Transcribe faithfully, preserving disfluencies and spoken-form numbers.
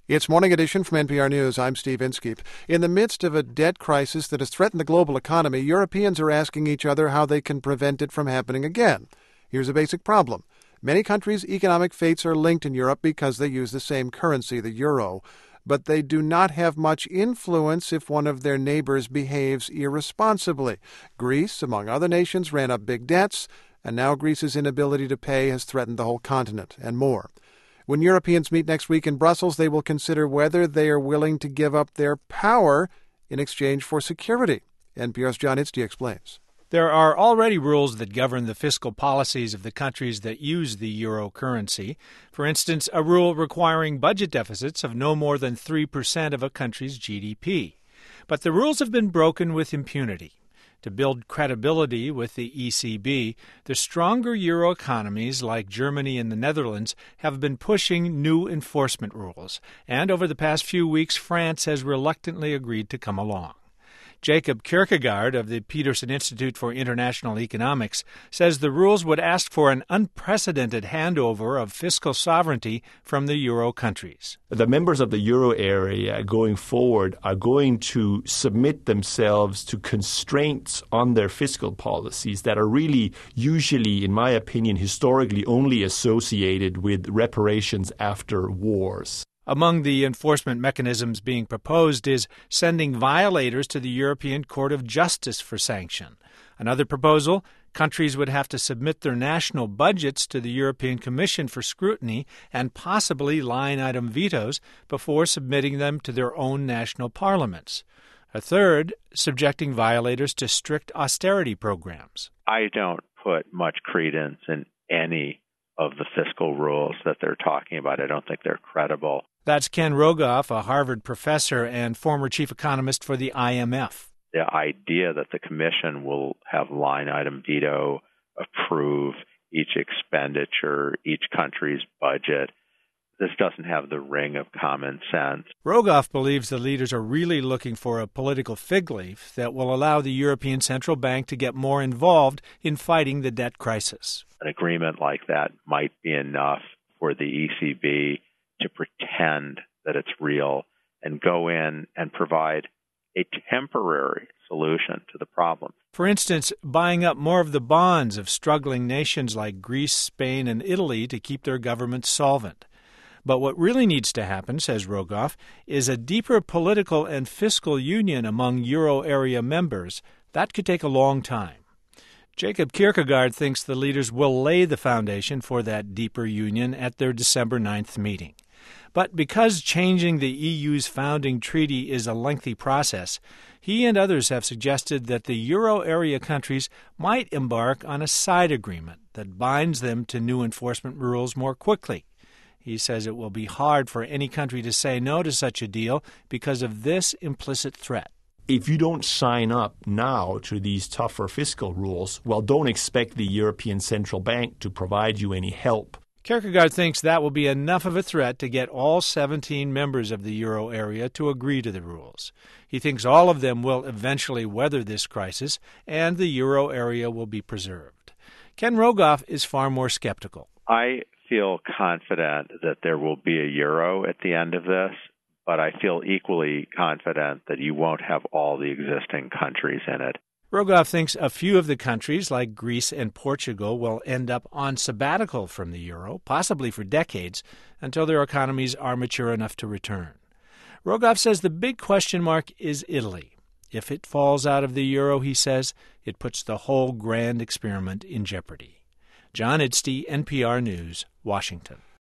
It's Morning Edition from N P R News. I'm Steve Inskeep. In the midst of a debt crisis that has threatened the global economy, Europeans are asking each other how they can prevent it from happening again. Here's a basic problem. Many countries' economic fates are linked in Europe because they use the same currency, the euro. But they do not have much influence if one of their neighbors behaves irresponsibly. Greece, among other nations, ran up big debts, and now Greece's inability to pay has threatened the whole continent, and more. When Europeans meet next week in Brussels, they will consider whether they are willing to give up their power in exchange for security. N P R's John Itzdy explains. There are already rules that govern the fiscal policies of the countries that use the euro currency. For instance, a rule requiring budget deficits of no more than three percent of a country's G D P. But the rules have been broken with impunity. To build credibility with the E C B, the stronger euro economies like Germany and the Netherlands have been pushing new enforcement rules, and over the past few weeks, France has reluctantly agreed to come along. Jacob Kierkegaard of the Peterson Institute for International Economics says the rules would ask for an unprecedented handover of fiscal sovereignty from the euro countries. The members of the euro area going forward are going to submit themselves to constraints on their fiscal policies that are really usually, in my opinion, historically only associated with reparations after wars. Among the enforcement mechanisms being proposed is sending violators to the European Court of Justice for sanction. Another proposal, countries would have to submit their national budgets to the European Commission for scrutiny and possibly line-item vetoes before submitting them to their own national parliaments. A third, subjecting violators to strict austerity programs. I don't put much credence in any of the fiscal rules that they're talking about. I don't think they're credible. That's Ken Rogoff, a Harvard professor and former chief economist for the I M F. The idea that the Commission will have line-item veto, approve each expenditure, each country's budget, this doesn't have the ring of common sense. Rogoff believes the leaders are really looking for a political fig leaf that will allow the European Central Bank to get more involved in fighting the debt crisis. An agreement like that might be enough for the E C B to pretend that it's real and go in and provide a temporary solution to the problem. For instance, buying up more of the bonds of struggling nations like Greece, Spain, and Italy to keep their governments solvent. But what really needs to happen, says Rogoff, is a deeper political and fiscal union among euro area members. That could take a long time. Jacob Kierkegaard thinks the leaders will lay the foundation for that deeper union at their December ninth meeting. But because changing the E U's founding treaty is a lengthy process, he and others have suggested that the euro area countries might embark on a side agreement that binds them to new enforcement rules more quickly. He says it will be hard for any country to say no to such a deal because of this implicit threat. If you don't sign up now to these tougher fiscal rules, well, don't expect the European Central Bank to provide you any help. Kierkegaard thinks that will be enough of a threat to get all seventeen members of the euro area to agree to the rules. He thinks all of them will eventually weather this crisis and the euro area will be preserved. Ken Rogoff is far more skeptical. I feel confident that there will be a euro at the end of this, but I feel equally confident that you won't have all the existing countries in it. Rogoff thinks a few of the countries, like Greece and Portugal, will end up on sabbatical from the euro, possibly for decades, until their economies are mature enough to return. Rogoff says the big question mark is Italy. If it falls out of the euro, he says, it puts the whole grand experiment in jeopardy. John Itzdy, N P R News, Washington.